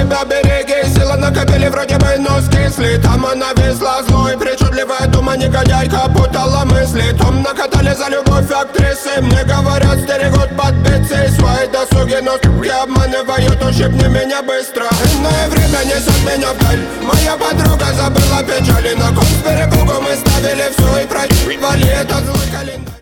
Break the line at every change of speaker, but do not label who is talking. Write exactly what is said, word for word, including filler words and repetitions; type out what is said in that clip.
себя береги, сила накопили, вроде бы нос кисли. Там она везла злой, причудливая дума, негодяйка путала мысли. Том накатали за любовь актрисы, мне говорят, стерегут подпицы. Свои досуги, но суки обманывают, ущипни меня быстро. Иное время несет меня вдаль, моя подруга забыла печали. На кон с перепугу мы ставили все и проебали этот злой календарь.